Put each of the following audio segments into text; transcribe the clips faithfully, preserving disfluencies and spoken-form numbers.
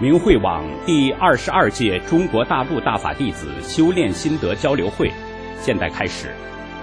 明慧网第二十二届中国大陆大法弟子修炼心得交流会现在开始。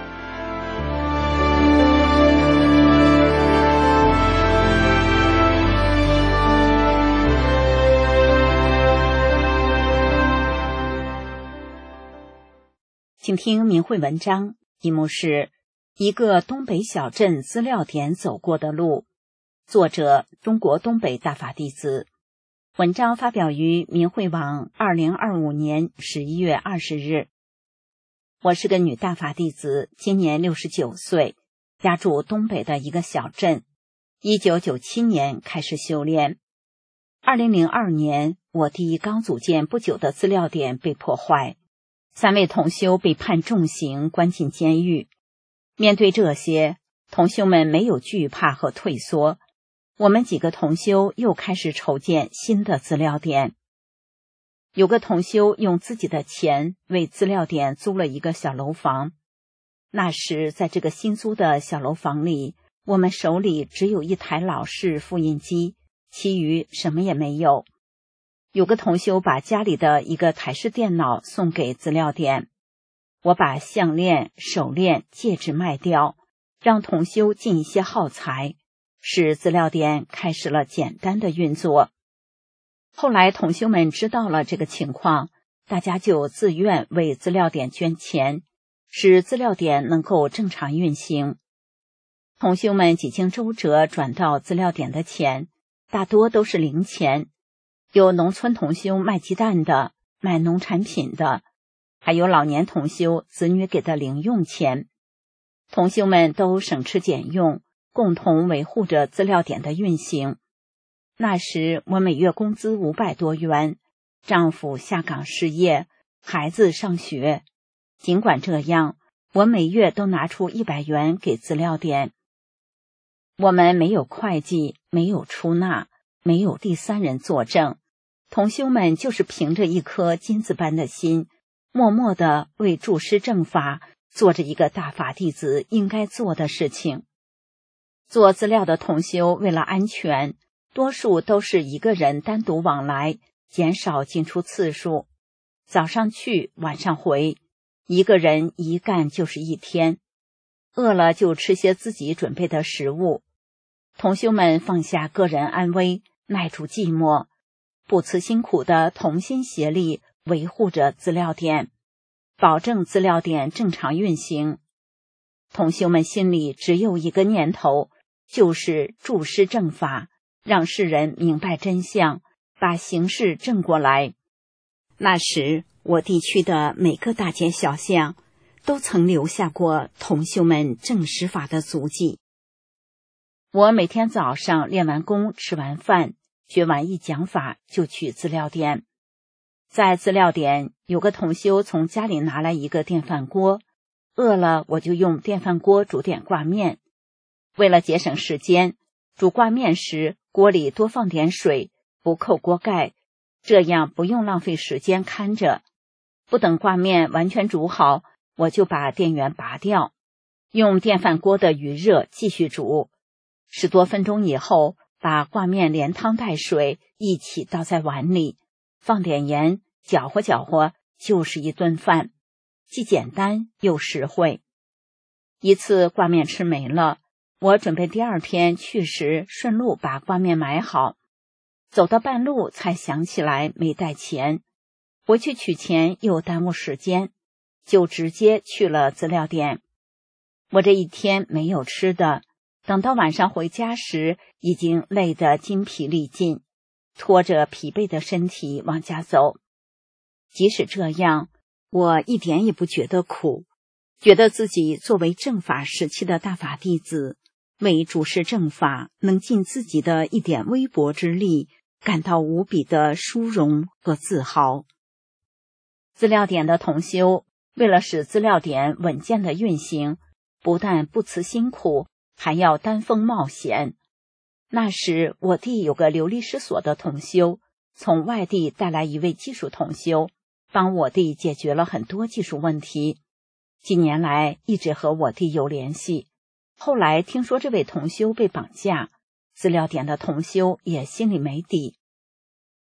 请听明慧文章，题目是一个东北小镇资料点走过的路，作者中国东北大法弟子。文章发表于明慧网二零二五年十一月二十日。我是个女大法弟子，今年六十九岁，家住东北的一个小镇。一九九七年开始修炼。二零零二年，我弟刚组建不久的资料点被破坏，三位同修被判重刑，关进监狱。面对这些，同修们没有惧怕和退缩。我们几个同修又开始筹建新的资料点。有个同修用自己的钱为资料点租了一个小楼房。那时在这个新租的小楼房里，我们手里只有一台老式复印机，其余什么也没有。有个同修把家里的一个台式电脑送给资料点。我把项链、手链、戒指卖掉，让同修进一些耗材，使资料点开始了简单的运作。后来同修们知道了这个情况，大家就自愿为资料点捐钱，使资料点能够正常运行。同修们几经周折转到资料点的钱，大多都是零钱，有农村同修卖鸡蛋的，卖农产品的，还有老年同修子女给的零用钱。同修们都省吃俭用，共同维护着资料点的运行。那时我每月工资五百多元，丈夫下岗失业，孩子上学。尽管这样，我每月都拿出一百元给资料点。我们没有会计，没有出纳，没有第三人作证，同修们就是凭着一颗金子般的心，默默地为助师正法做着一个大法弟子应该做的事情。做资料的同修为了安全，多数都是一个人单独往来，减少进出次数。早上去，晚上回，一个人一干就是一天。饿了就吃些自己准备的食物。同修们放下个人安危，耐住寂寞，不辞辛苦的同心协力维护着资料点，保证资料点正常运行。同修们心里只有一个念头，就是助师正法，让世人明白真相，把形势正过来。那时我地区的每个大街小巷都曾留下过同修们正实法的足迹。我每天早上练完功，吃完饭，学完一讲法就去资料点。在资料点有个同修从家里拿来一个电饭锅，饿了我就用电饭锅煮点挂面。为了节省时间，煮挂面时锅里多放点水，不扣锅盖，这样不用浪费时间看着。不等挂面完全煮好，我就把电源拔掉，用电饭锅的余热继续煮。十多分钟以后，把挂面连汤带水一起倒在碗里，放点盐，搅和搅和，就是一顿饭，既简单又实惠。一次挂面吃没了，我准备第二天去时顺路把挂面买好，走到半路才想起来没带钱，回去取钱又耽误时间，就直接去了资料点。我这一天没有吃的，等到晚上回家时已经累得筋疲力尽，拖着疲惫的身体往家走。即使这样，我一点也不觉得苦，觉得自己作为正法时期的大法弟子，为主持正法能尽自己的一点微薄之力，感到无比的殊荣和自豪。资料点的同修为了使资料点稳健的运行，不但不辞辛苦，还要担风冒险。那时我弟有个流离失所的同修，从外地带来一位技术同修，帮我弟解决了很多技术问题。几年来一直和我弟有联系。后来听说这位同修被绑架，资料点的同修也心里没底。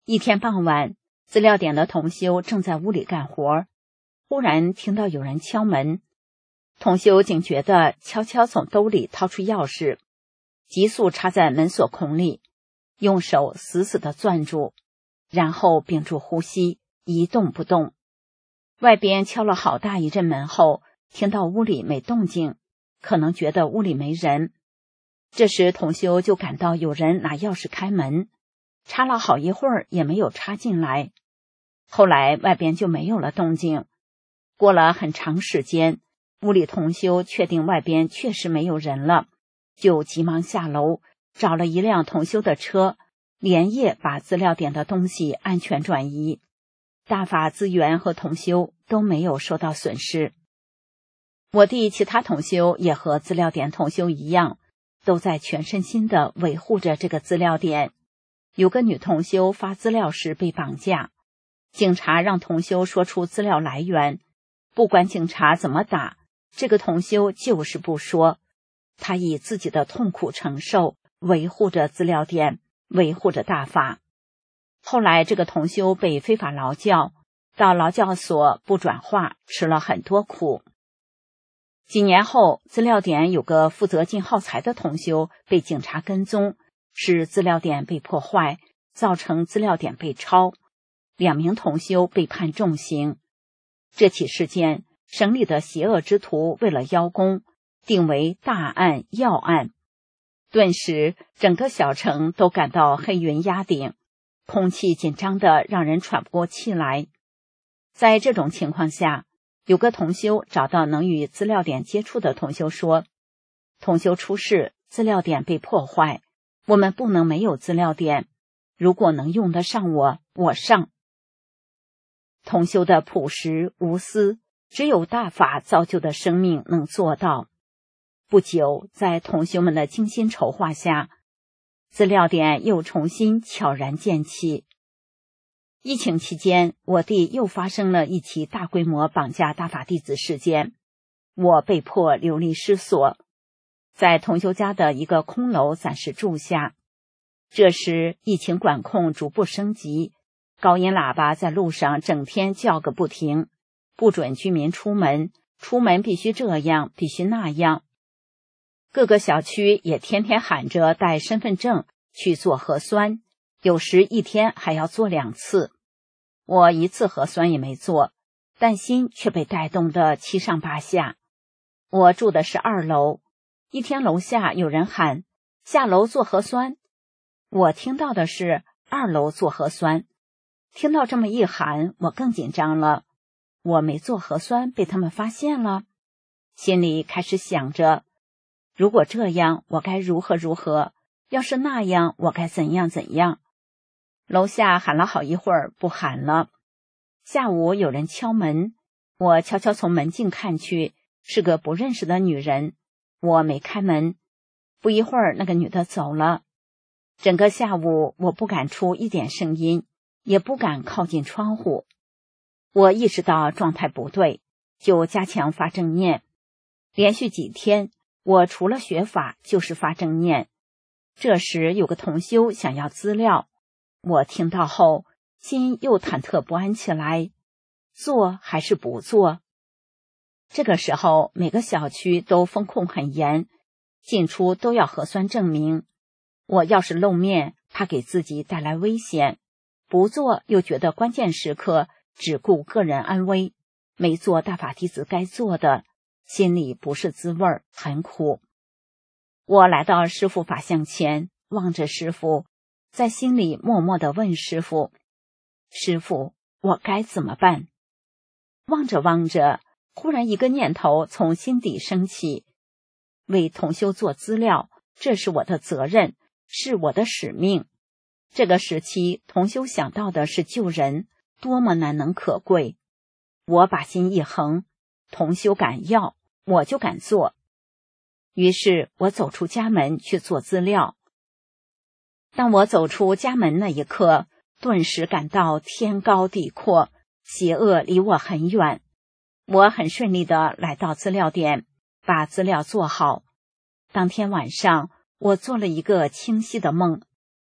一天傍晚，资料点的同修正在屋里干活，忽然听到有人敲门。同修警觉地悄悄从兜里掏出钥匙，急速插在门锁孔里，用手死死地攥住，然后屏住呼吸，一动不动。外边敲了好大一阵门后，听到屋里没动静，可能觉得屋里没人。这时同修就感到有人拿钥匙开门，插了好一会儿也没有插进来。后来外边就没有了动静。过了很长时间，屋里同修确定外边确实没有人了，就急忙下楼，找了一辆同修的车，连夜把资料点的东西安全转移。大法资源和同修都没有受到损失。我弟其他同修也和资料点同修一样，都在全身心地维护着这个资料点。有个女同修发资料时被绑架，警察让同修说出资料来源，不管警察怎么打，这个同修就是不说。他以自己的痛苦承受，维护着资料点，维护着大法。后来这个同修被非法劳教，到劳教所不转化，吃了很多苦。几年后，资料点有个负责进耗材的同修被警察跟踪，使资料点被破坏，造成资料点被抄，两名同修被判重刑。这起事件，省里的邪恶之徒为了邀功，定为大案要案。顿时整个小城都感到黑云压顶，空气紧张的让人喘不过气来。在这种情况下，有个同修找到能与资料点接触的同修说，同修出事，资料点被破坏，我们不能没有资料点，如果能用得上我，我上。同修的朴实无私，只有大法造就的生命能做到。不久，在同修们的精心筹划下，资料点又重新悄然建起。疫情期间，我弟又发生了一起大规模绑架大法弟子事件，我被迫流离失所，在同修家的一个空楼暂时住下。这时疫情管控逐步升级，高音喇叭在路上整天叫个不停，不准居民出门，出门必须这样，必须那样。各个小区也天天喊着带身份证去做核酸，有时一天还要做两次。我一次核酸也没做，但心却被带动得七上八下。我住的是二楼，一天楼下有人喊下楼做核酸，我听到的是二楼做核酸。听到这么一喊，我更紧张了。我没做核酸被他们发现了，心里开始想着，如果这样我该如何如何，要是那样我该怎样怎样。楼下喊了好一会儿，不喊了。下午有人敲门，我悄悄从门径看去，是个不认识的女人。我没开门，不一会儿那个女的走了。整个下午我不敢出一点声音，也不敢靠近窗户。我意识到状态不对，就加强发正念。连续几天，我除了学法就是发正念。这时有个同修想要资料，我听到后心又忐忑不安起来，做还是不做？这个时候每个小区都封控很严，进出都要核酸证明。我要是露面，怕给自己带来危险，不做又觉得关键时刻只顾个人安危，没做大法弟子该做的，心里不是滋味，很苦。我来到师父法像前，望着师父，在心里默默地问师父，师父，我该怎么办？望着望着，忽然一个念头从心底升起，为同修做资料，这是我的责任，是我的使命。这个时期同修想到的是救人，多么难能可贵。我把心一横，同修敢要，我就敢做。于是我走出家门去做资料。当我走出家门那一刻，顿时感到天高地阔，邪恶离我很远。我很顺利地来到资料点，把资料做好。当天晚上，我做了一个清晰的梦。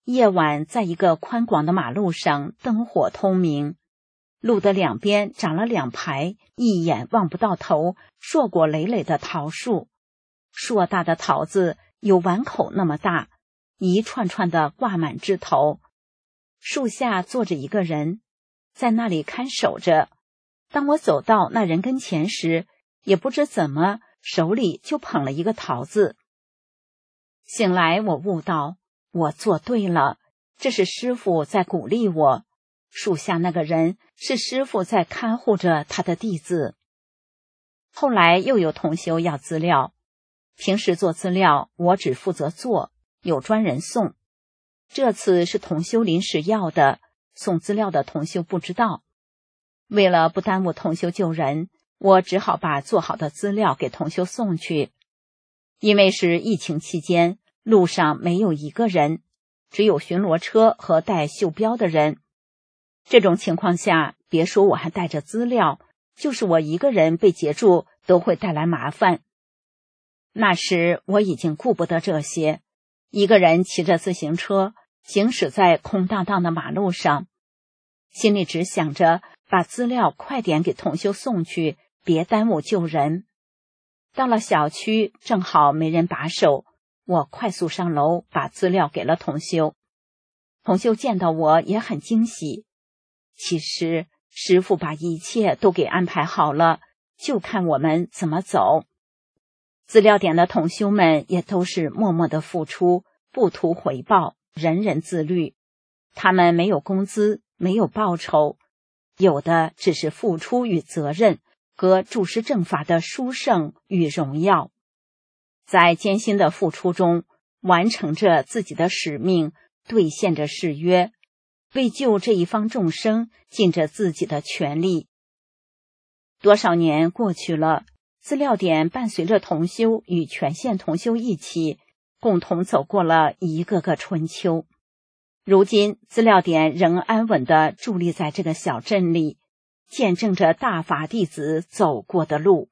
夜晚在一个宽广的马路上，灯火通明，路的两边长了两排一眼望不到头、硕果累累的桃树，硕大的桃子有碗口那么大，一串串的挂满枝头。树下坐着一个人，在那里看守着。当我走到那人跟前时，也不知怎么手里就捧了一个桃子。醒来我悟到，我做对了，这是师父在鼓励我，树下那个人是师父在看护着他的弟子。后来又有同修要资料，平时做资料我只负责做，有专人送。这次是同修临时要的，送资料的同修不知道。为了不耽误同修救人，我只好把做好的资料给同修送去。因为是疫情期间，路上没有一个人，只有巡逻车和带袖标的人。这种情况下，别说我还带着资料，就是我一个人被截住都会带来麻烦。那时我已经顾不得这些，一个人骑着自行车行驶在空荡荡的马路上，心里只想着把资料快点给同修送去，别耽误救人。到了小区，正好没人把守，我快速上楼把资料给了同修。同修见到我也很惊喜。其实师父把一切都给安排好了，就看我们怎么走。资料点的同修们也都是默默的付出，不图回报，人人自律。他们没有工资，没有报酬，有的只是付出与责任和注释正法的殊胜与荣耀。在艰辛的付出中，完成着自己的使命，兑现着誓约，为救这一方众生尽着自己的全力。多少年过去了，资料点伴随着同修与全县同修一起，共同走过了一个个春秋。如今资料点仍安稳地伫立在这个小镇里，见证着大法弟子走过的路。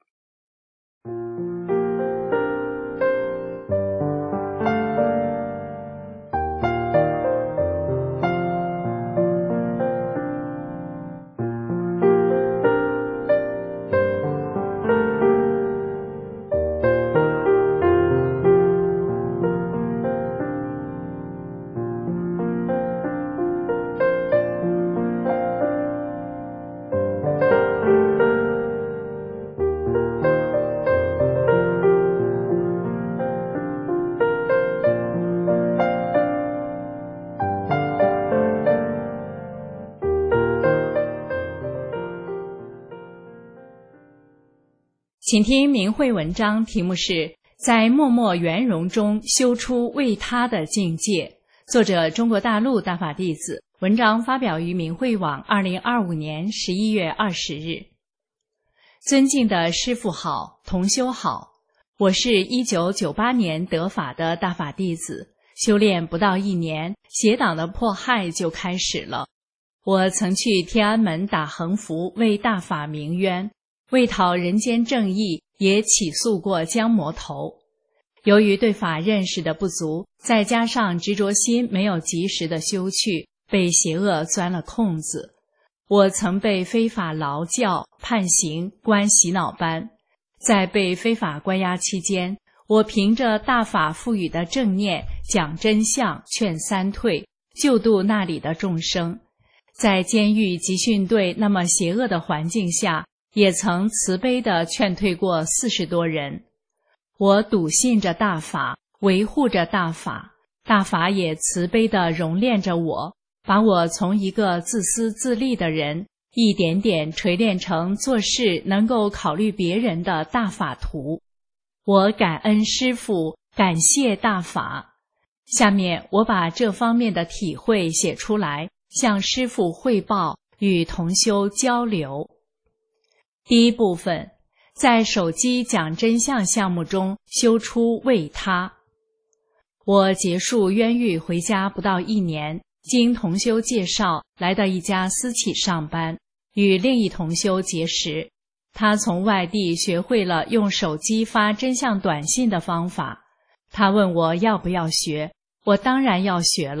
请听明慧文章，题目是在默默圆融中修出为他的境界，作者中国大陆大法弟子，文章发表于明慧网二零二五年十一月二十日。尊敬的师父好，同修好，我是一九九八年得法的大法弟子，修炼不到一年，邪党的迫害就开始了。我曾去天安门打横幅为大法鸣冤，为讨人间正义，也起诉过江魔头。由于对法认识的不足，再加上执着心没有及时的修去，被邪恶钻了空子。我曾被非法劳教、判刑、关洗脑班。在被非法关押期间，我凭着大法赋予的正念，讲真相，劝三退，救度那里的众生。在监狱集训队那么邪恶的环境下，也曾慈悲地劝退过四十多人。我笃信着大法，维护着大法，大法也慈悲地熔炼着我，把我从一个自私自利的人，一点点锤炼成做事能够考虑别人的大法徒。我感恩师父，感谢大法。下面我把这方面的体会写出来，向师父汇报，与同修交流。第一部分，在手机讲真相项目中修出为他。我结束冤狱回家不到一年，经同修介绍来到一家私企上班，与另一同修结识。他从外地学会了用手机发真相短信的方法。他问我要不要学，我当然要学了，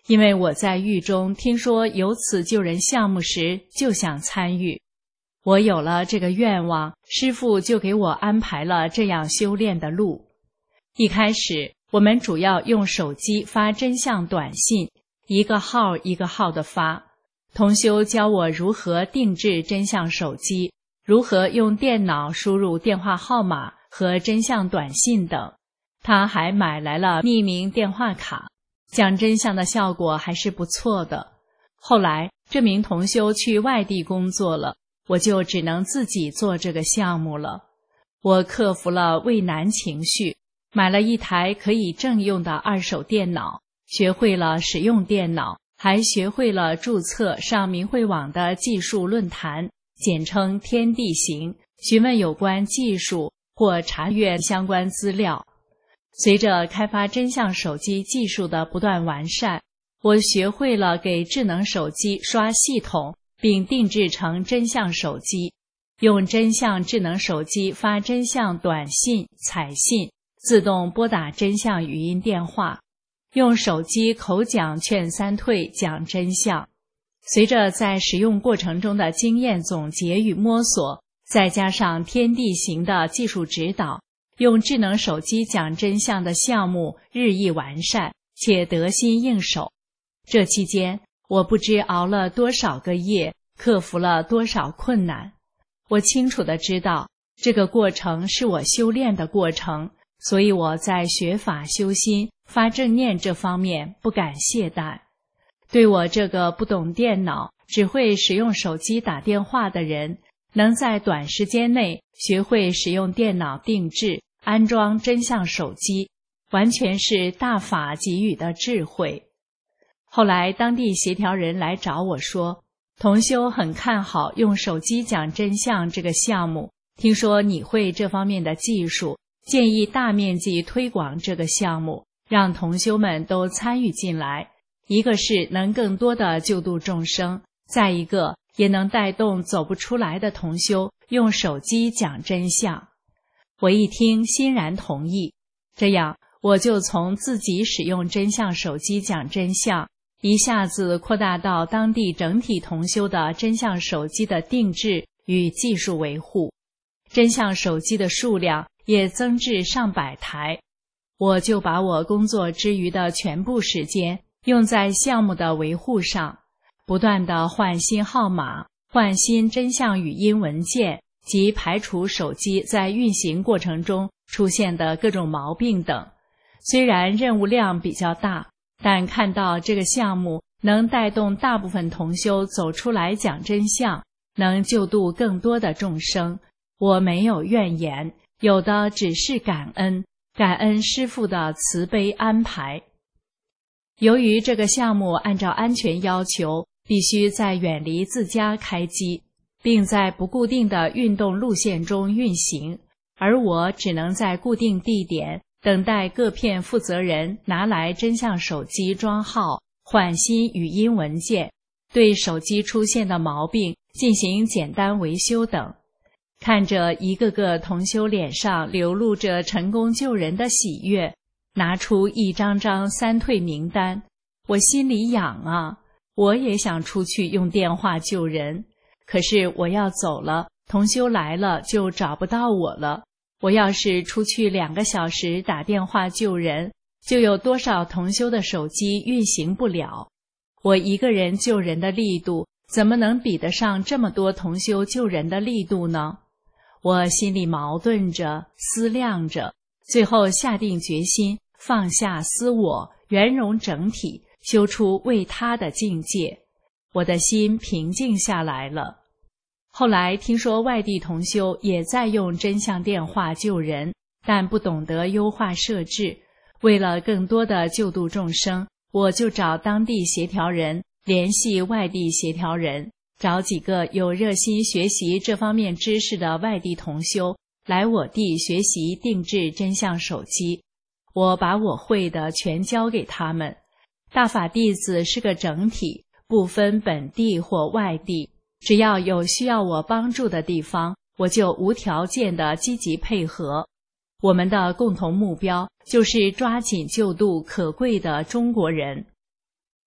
因为我在狱中听说有此救人项目时，就想参与。我有了这个愿望，师父就给我安排了这样修炼的路。一开始，我们主要用手机发真相短信，一个号一个号的发。同修教我如何定制真相手机，如何用电脑输入电话号码和真相短信等。他还买来了匿名电话卡，讲真相的效果还是不错的。后来这名同修去外地工作了，我就只能自己做这个项目了。我克服了畏难情绪，买了一台可以正用的二手电脑，学会了使用电脑，还学会了注册上明慧网的技术论坛，简称天地行，询问有关技术或查阅相关资料。随着开发真相手机技术的不断完善，我学会了给智能手机刷系统，并定制成真相手机，用真相智能手机发真相短信、彩信，自动拨打真相语音电话，用手机口讲劝三退讲真相。随着在使用过程中的经验总结与摸索，再加上天地行的技术指导，用智能手机讲真相的项目日益完善，且得心应手。这期间，我不知熬了多少个夜，克服了多少困难。我清楚地知道，这个过程是我修炼的过程，所以我在学法修心、发正念这方面不敢懈怠。对我这个不懂电脑，只会使用手机打电话的人，能在短时间内学会使用电脑定制、安装真相手机，完全是大法给予的智慧。后来当地协调人来找我说，同修很看好用手机讲真相这个项目，听说你会这方面的技术，建议大面积推广这个项目，让同修们都参与进来。一个是能更多的救度众生，再一个也能带动走不出来的同修用手机讲真相。我一听欣然同意，这样我就从自己使用真相手机讲真相，一下子扩大到当地整体同修的真相手机的定制与技术维护，真相手机的数量也增至上百台。我就把我工作之余的全部时间用在项目的维护上，不断地换新号码，换新真相语音文件，及排除手机在运行过程中出现的各种毛病等。虽然任务量比较大，但看到这个项目能带动大部分同修走出来讲真相，能救度更多的众生，我没有怨言，有的只是感恩，感恩师父的慈悲安排。由于这个项目按照安全要求，必须在远离自家开机，并在不固定的运动路线中运行，而我只能在固定地点等待各片负责人拿来真相手机装号、换新语音文件，对手机出现的毛病进行简单维修等。看着一个个同修脸上流露着成功救人的喜悦，拿出一张张三退名单，我心里痒啊，我也想出去用电话救人，可是我要走了，同修来了就找不到我了。我要是出去两个小时打电话救人，就有多少同修的手机运行不了。我一个人救人的力度，怎么能比得上这么多同修救人的力度呢？我心里矛盾着，思量着，最后下定决心，放下私我，圆融整体，修出为他的境界。我的心平静下来了。后来听说外地同修也在用真相电话救人，但不懂得优化设置。为了更多的救度众生，我就找当地协调人联系外地协调人，找几个有热心学习这方面知识的外地同修来我地学习定制真相手机。我把我会的全教给他们。大法弟子是个整体，不分本地或外地，只要有需要我帮助的地方，我就无条件的积极配合。我们的共同目标就是抓紧救度可贵的中国人。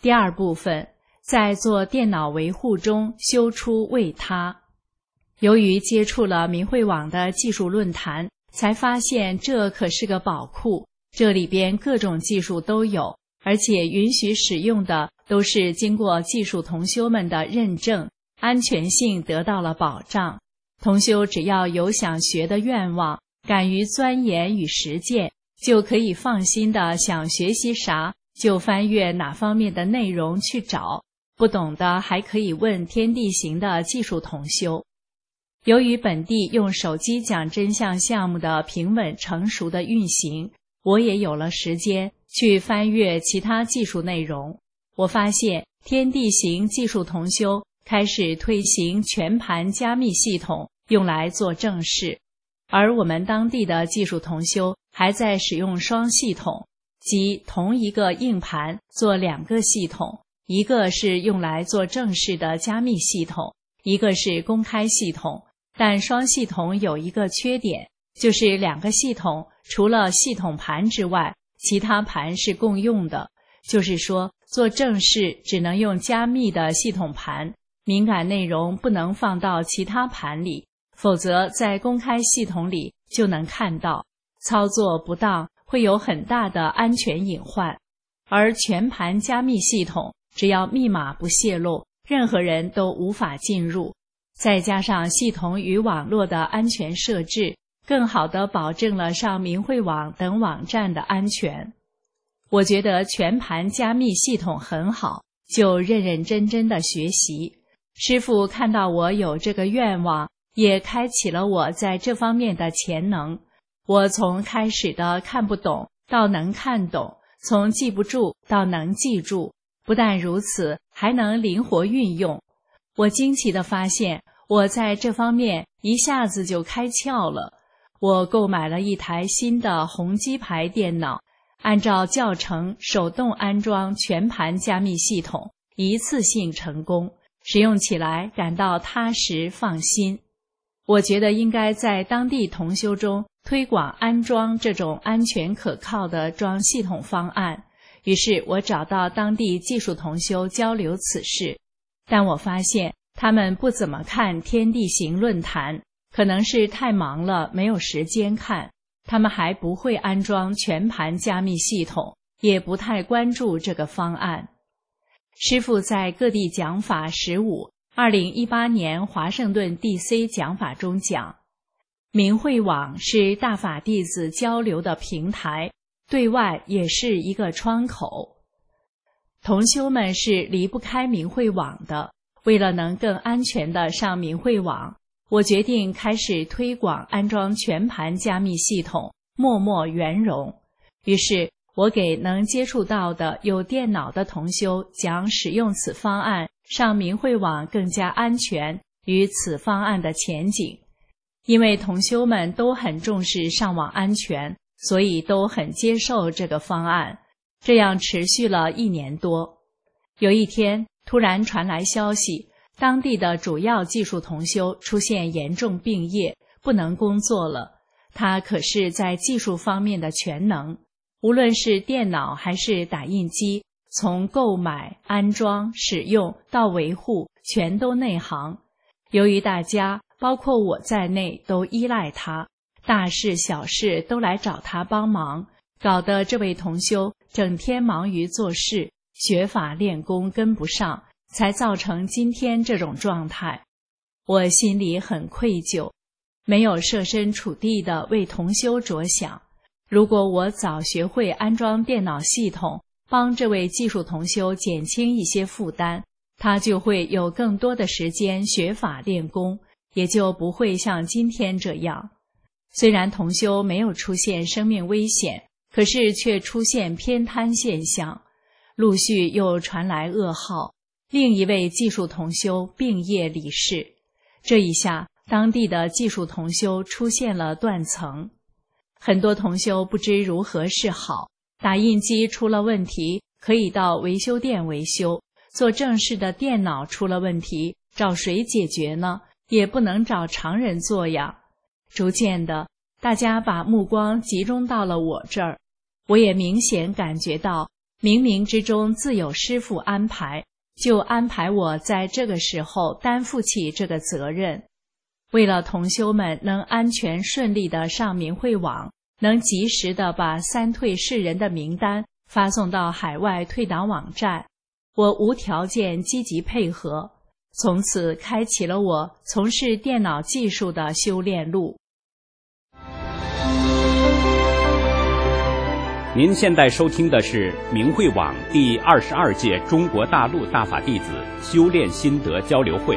第二部分，在做电脑维护中修出为他。由于接触了明慧网的技术论坛，才发现这可是个宝库，这里边各种技术都有，而且允许使用的都是经过技术同修们的认证，安全性得到了保障。同修只要有想学的愿望，敢于钻研与实践，就可以放心的想学习啥就翻阅哪方面的内容去找，不懂的还可以问天地行的技术同修。由于本地用手机讲真相项目的平稳成熟的运行，我也有了时间去翻阅其他技术内容。我发现天地行技术同修开始推行全盘加密系统，用来做正事，而我们当地的技术同修还在使用双系统，即同一个硬盘做两个系统，一个是用来做正事的加密系统，一个是公开系统。但双系统有一个缺点，就是两个系统除了系统盘之外，其他盘是共用的，就是说做正事只能用加密的系统盘，敏感内容不能放到其他盘里，否则在公开系统里就能看到，操作不当会有很大的安全隐患。而全盘加密系统，只要密码不泄露，任何人都无法进入，再加上系统与网络的安全设置，更好地保证了上明慧网等网站的安全。我觉得全盘加密系统很好，就认认真真地学习。师父看到我有这个愿望，也开启了我在这方面的潜能。我从开始的看不懂到能看懂，从记不住到能记住，不但如此，还能灵活运用。我惊奇地发现，我在这方面一下子就开窍了。我购买了一台新的宏基牌电脑，按照教程手动安装全盘加密系统，一次性成功，使用起来感到踏实放心。我觉得应该在当地同修中推广安装这种安全可靠的装系统方案，于是我找到当地技术同修交流此事。但我发现他们不怎么看天地行论坛，可能是太忙了没有时间看，他们还不会安装全盘加密系统，也不太关注这个方案。师父在各地讲法十五二零一八年华盛顿 D C 讲法中讲，明慧网是大法弟子交流的平台，对外也是一个窗口。同修们是离不开明慧网的，为了能更安全地上明慧网，我决定开始推广安装全盘加密系统，默默圆融。于是我给能接触到的有电脑的同修讲使用此方案上明慧网更加安全与此方案的前景。因为同修们都很重视上网安全，所以都很接受这个方案。这样持续了一年多。有一天突然传来消息，当地的主要技术同修出现严重病业，不能工作了。他可是在技术方面的全能，无论是电脑还是打印机，从购买、安装、使用到维护，全都内行。由于大家包括我在内都依赖他，大事小事都来找他帮忙，搞得这位同修整天忙于做事，学法练功跟不上，才造成今天这种状态。我心里很愧疚，没有设身处地地为同修着想。如果我早学会安装电脑系统，帮这位技术同修减轻一些负担，他就会有更多的时间学法练功，也就不会像今天这样。虽然同修没有出现生命危险，可是却出现偏瘫现象，陆续又传来噩耗，另一位技术同修病业离世。这一下，当地的技术同修出现了断层，很多同修不知如何是好。打印机出了问题，可以到维修店维修；做正事的电脑出了问题，找谁解决呢？也不能找常人做呀。逐渐的，大家把目光集中到了我这儿，我也明显感觉到冥冥之中自有师父安排，就安排我在这个时候担负起这个责任。为了同修们能安全顺利地上明慧网，能及时地把三退世人的名单发送到海外退党网站，我无条件积极配合，从此开启了我从事电脑技术的修炼路。 您现在收听的是明慧网第二十二届中国大陆大法弟子修炼心得交流会。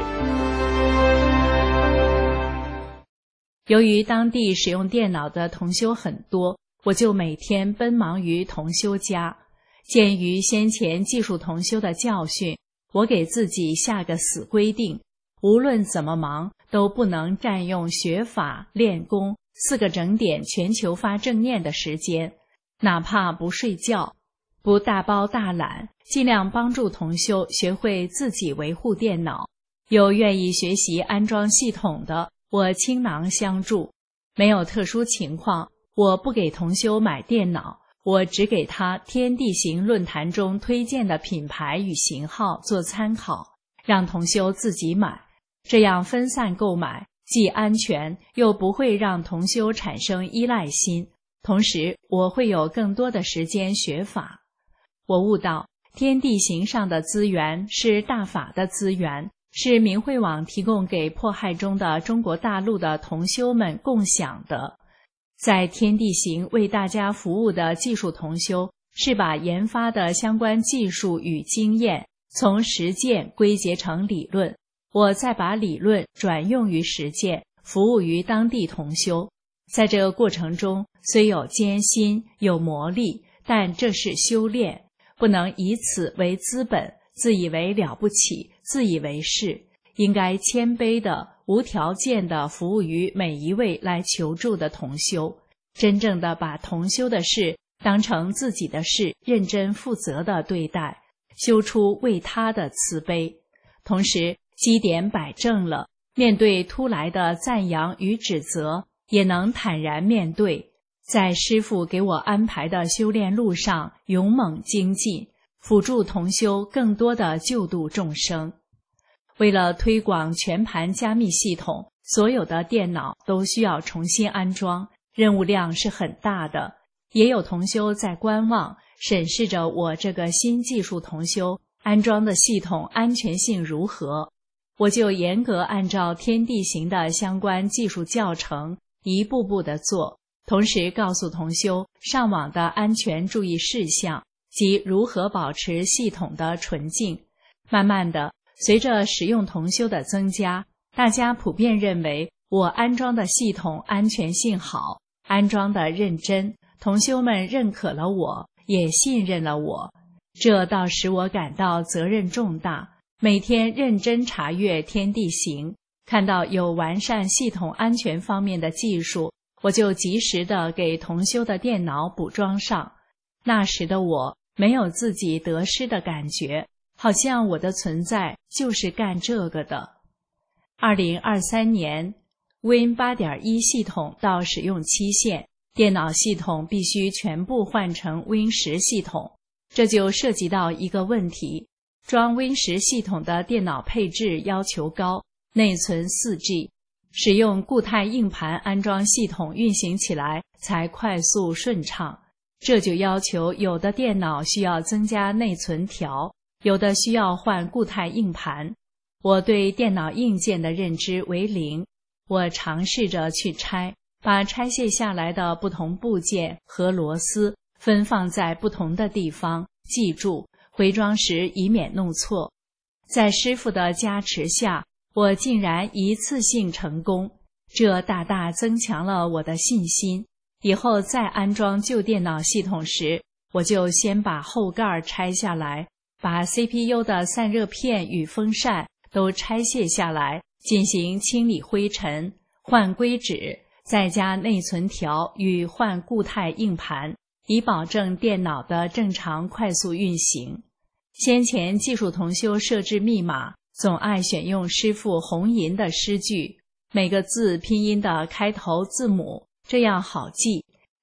由于当地使用电脑的同修很多，我就每天奔忙于同修家。鉴于先前技术同修的教训，我给自己下个死规定，无论怎么忙，都不能占用学法、练功四个整点全球发正念的时间，哪怕不睡觉，不大包大揽，尽量帮助同修学会自己维护电脑。有愿意学习安装系统的，我倾囊相助。没有特殊情况，我不给同修买电脑，我只给他天地行论坛中推荐的品牌与型号做参考，让同修自己买。这样分散购买，既安全又不会让同修产生依赖心，同时我会有更多的时间学法。我悟到天地行上的资源是大法的资源，是明慧网提供给迫害中的中国大陆的同修们共享的。在天地行为大家服务的技术同修，是把研发的相关技术与经验从实践归结成理论，我再把理论转用于实践，服务于当地同修。在这个过程中，虽有艰辛，有磨砺，但这是修炼，不能以此为资本，自以为了不起，自以为是，应该谦卑的、无条件的服务于每一位来求助的同修，真正的把同修的事当成自己的事，认真负责的对待，修出为他的慈悲。同时基点摆正了，面对突来的赞扬与指责，也能坦然面对，在师父给我安排的修炼路上勇猛精进，辅助同修更多的救度众生。为了推广全盘加密系统，所有的电脑都需要重新安装，任务量是很大的。也有同修在观望，审视着我这个新技术同修安装的系统安全性如何。我就严格按照天地行的相关技术教程一步步地做，同时告诉同修上网的安全注意事项及如何保持系统的纯净。慢慢的，随着使用同修的增加，大家普遍认为我安装的系统安全性好，安装的认真，同修们认可了我，也信任了我，这倒使我感到责任重大。每天认真查阅天地行，看到有完善系统安全方面的技术，我就及时的给同修的电脑补装上。那时的我没有自己得失的感觉，好像我的存在就是干这个的。二零二三年 Win 八点一 系统到使用期限，电脑系统必须全部换成 Win 十系统。这就涉及到一个问题，装 Win 十系统的电脑配置要求高，内存 四 G， 使用固态硬盘安装系统运行起来才快速顺畅。这就要求有的电脑需要增加内存条，有的需要换固态硬盘。我对电脑硬件的认知为零，我尝试着去拆，把拆卸下来的不同部件和螺丝分放在不同的地方，记住回装时以免弄错。在师父的加持下，我竟然一次性成功，这大大增强了我的信心。以后再安装旧电脑系统时，我就先把后盖拆下来，把 C P U 的散热片与风扇都拆卸下来，进行清理灰尘，换硅脂，再加内存条与换固态硬盘，以保证电脑的正常快速运行。先前技术同修设置密码，总爱选用师父红银的诗句，每个字拼音的开头字母，这样好记。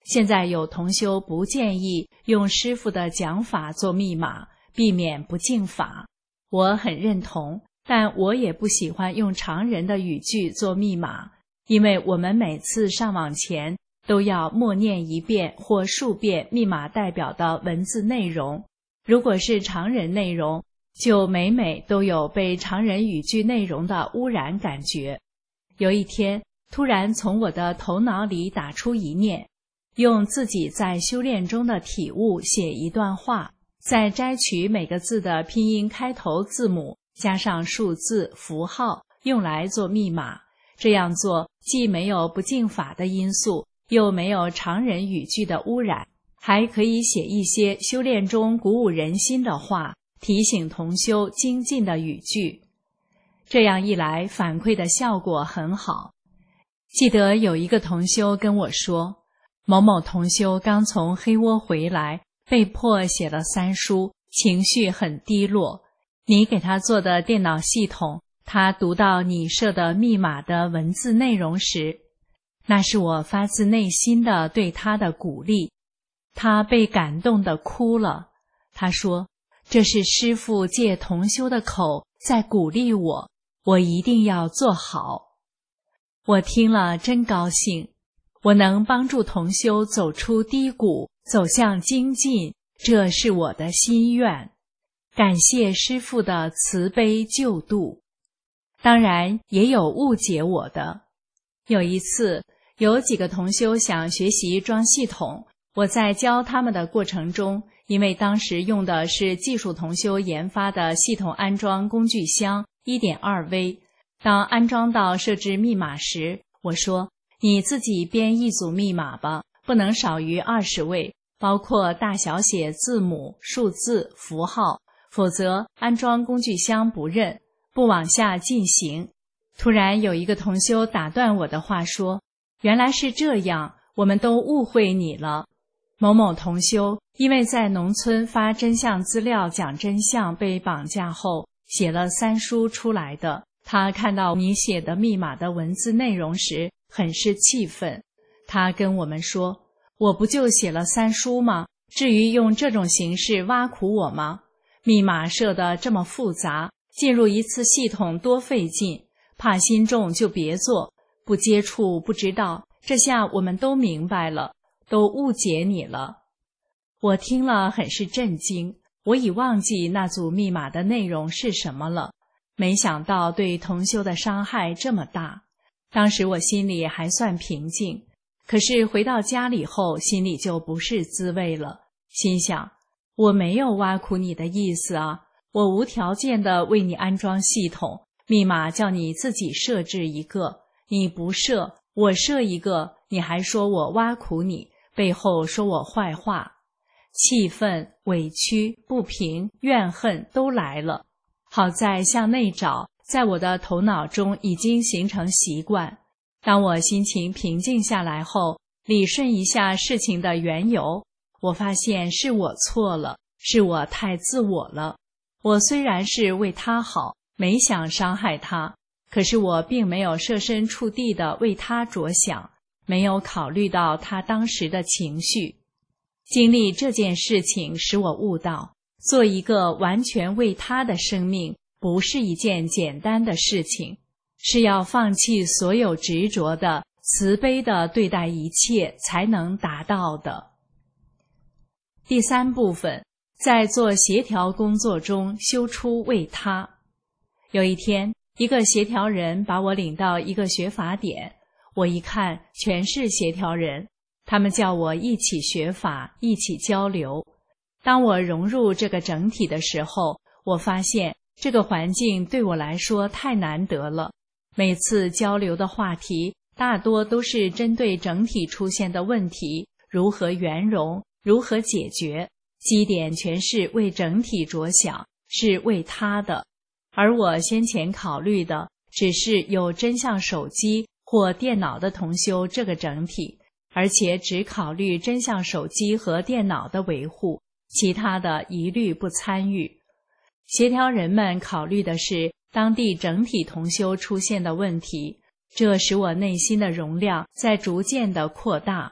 现在有同修不建议用师父的讲法做密码，避免不敬法，我很认同，但我也不喜欢用常人的语句做密码，因为我们每次上网前都要默念一遍或数遍密码代表的文字内容，如果是常人内容，就每每都有被常人语句内容的污染感觉。有一天，突然从我的头脑里打出一念，用自己在修炼中的体悟写一段话，再摘取每个字的拼音开头字母，加上数字符号，用来做密码。这样做既没有不敬法的因素，又没有常人语句的污染，还可以写一些修炼中鼓舞人心的话，提醒同修精进的语句。这样一来，反馈的效果很好。记得有一个同修跟我说，某某同修刚从黑窝回来，被迫写了三书，情绪很低落。你给他做的电脑系统，他读到你设的密码的文字内容时，那是我发自内心的对他的鼓励。他被感动地哭了。他说，这是师父借同修的口在鼓励我，我一定要做好。我听了真高兴，我能帮助同修走出低谷，走向精进，这是我的心愿。感谢师父的慈悲救度。当然也有误解我的。有一次，有几个同修想学习装系统，我在教他们的过程中，因为当时用的是技术同修研发的系统安装工具箱 一点二 V， 当安装到设置密码时，我说，你自己编一组密码吧，不能少于二十位，包括大小写字母、数字、符号，否则安装工具箱不认，不往下进行。突然有一个同修打断我的话说，原来是这样，我们都误会你了。某某同修因为在农村发真相资料讲真相被绑架后，写了三书出来的。他看到你写的密码的文字内容时，很是气愤。他跟我们说，我不就写了三书吗？至于用这种形式挖苦我吗？密码设得这么复杂，进入一次系统多费劲，怕心重就别做，不接触不知道，这下我们都明白了，都误解你了。我听了很是震惊，我已忘记那组密码的内容是什么了，没想到对同修的伤害这么大。当时我心里还算平静，可是回到家里后，心里就不是滋味了，心想，我没有挖苦你的意思啊，我无条件的为你安装系统，密码叫你自己设置一个，你不设，我设一个，你还说我挖苦你，背后说我坏话。气愤、委屈、不平、怨恨都来了。好在向内找，在我的头脑中已经形成习惯。当我心情平静下来后，理顺一下事情的缘由，我发现是我错了，是我太自我了。我虽然是为他好，没想伤害他，可是我并没有设身处地的为他着想，没有考虑到他当时的情绪。经历这件事情使我悟到，做一个完全为他的生命不是一件简单的事情，是要放弃所有执着的，慈悲的对待一切才能达到的。第三部分，在做协调工作中修出为他。有一天，一个协调人把我领到一个学法点，我一看全是协调人，他们叫我一起学法，一起交流。当我融入这个整体的时候，我发现这个环境对我来说太难得了。每次交流的话题大多都是针对整体出现的问题，如何圆融，如何解决，基点全是为整体着想，是为他的。而我先前考虑的只是有真相手机或电脑的同修这个整体，而且只考虑真相手机和电脑的维护，其他的一律不参与。协调人们考虑的是当地整体同修出现的问题，这使我内心的容量在逐渐的扩大。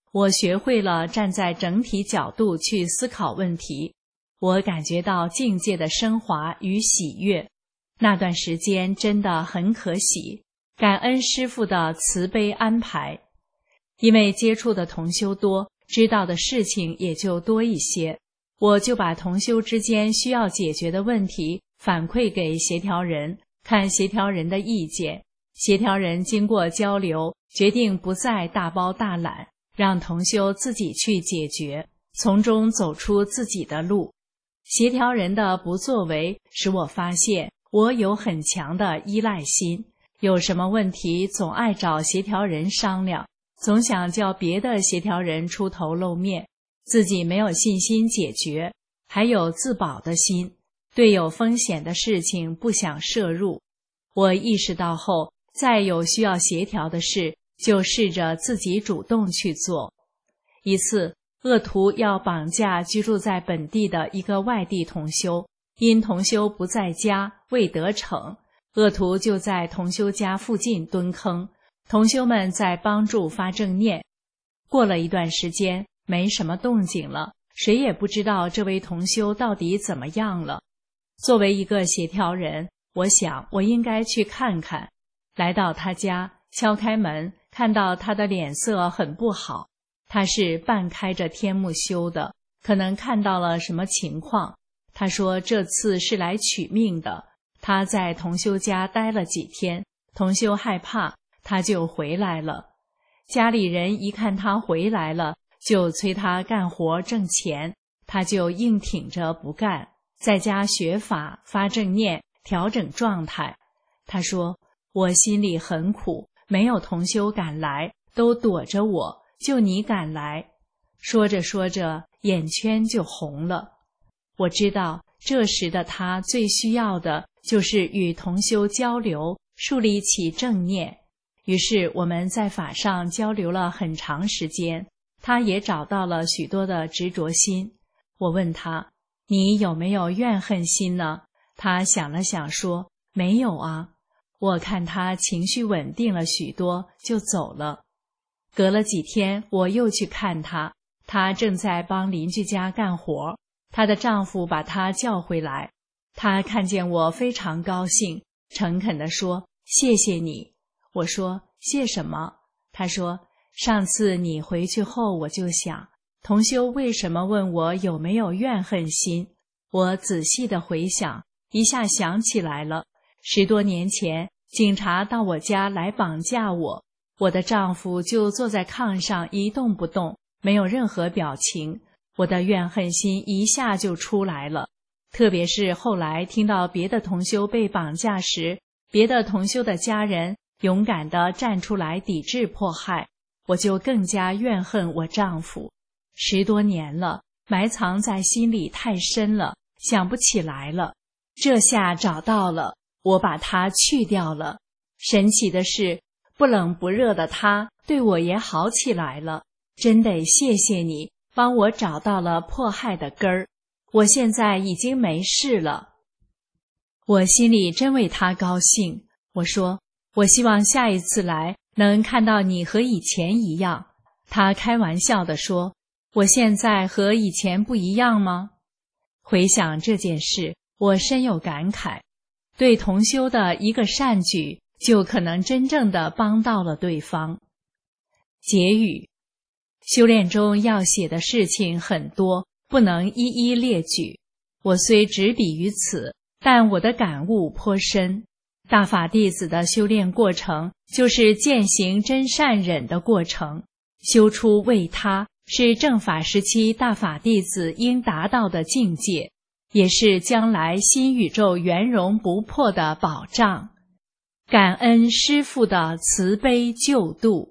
我学会了站在整体角度去思考问题，我感觉到境界的升华与喜悦。那段时间真的很可喜，感恩师父的慈悲安排。因为接触的同修多，知道的事情也就多一些，我就把同修之间需要解决的问题反馈给协调人，看协调人的意见。协调人经过交流，决定不再大包大揽，让同修自己去解决，从中走出自己的路。协调人的不作为使我发现我有很强的依赖心，有什么问题总爱找协调人商量，总想叫别的协调人出头露面，自己没有信心解决，还有自保的心，对有风险的事情不想涉入。我意识到后，再有需要协调的事，就试着自己主动去做。一次，恶徒要绑架居住在本地的一个外地同修，因同修不在家，未得逞，恶徒就在同修家附近蹲坑，同修们在帮助发正念。过了一段时间，没什么动静了，谁也不知道这位同修到底怎么样了。作为一个协调人，我想我应该去看看。来到他家，敲开门，看到他的脸色很不好，他是半开着天目修的，可能看到了什么情况。他说这次是来取命的，他在同修家待了几天，同修害怕，他就回来了。家里人一看他回来了，就催他干活挣钱，他就硬挺着不干，在家学法发正念，调整状态。他说我心里很苦，没有同修敢来，都躲着我，就你敢来。说着说着，眼圈就红了。我知道这时的他最需要的就是与同修交流，树立起正念。于是我们在法上交流了很长时间，他也找到了许多的执着心。我问他，你有没有怨恨心呢？他想了想说，没有啊。我看他情绪稳定了许多，就走了。隔了几天，我又去看他，她正在帮邻居家干活，她的丈夫把她叫回来。她看见我非常高兴，诚恳地说，谢谢你。我说，谢什么？她说，上次你回去后，我就想同修为什么问我有没有怨恨心。我仔细地回想，一下想起来了，十多年前警察到我家来绑架我，我的丈夫就坐在炕上一动不动，没有任何表情，我的怨恨心一下就出来了。特别是后来听到别的同修被绑架时，别的同修的家人勇敢地站出来抵制迫害，我就更加怨恨我丈夫。十多年了，埋藏在心里太深了，想不起来了。这下找到了，我把它去掉了。神奇的是，不冷不热的他对我也好起来了。真得谢谢你，帮我找到了迫害的根儿。我现在已经没事了。我心里真为他高兴。我说，我希望下一次来能看到你和以前一样。他开玩笑地说，我现在和以前不一样吗？回想这件事，我深有感慨。对同修的一个善举，就可能真正的帮到了对方。结语：修炼中要写的事情很多，不能一一列举。我虽执笔于此，但我的感悟颇深。大法弟子的修炼过程，就是践行真善忍的过程。修出为他，是正法时期大法弟子应达到的境界，也是将来新宇宙圆融不破的保障。感恩师父的慈悲救度。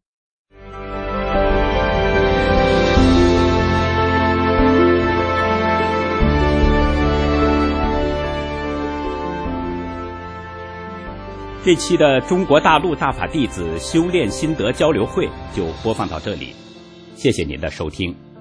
这期的中国大陆大法弟子修炼心得交流会就播放到这里，谢谢您的收听。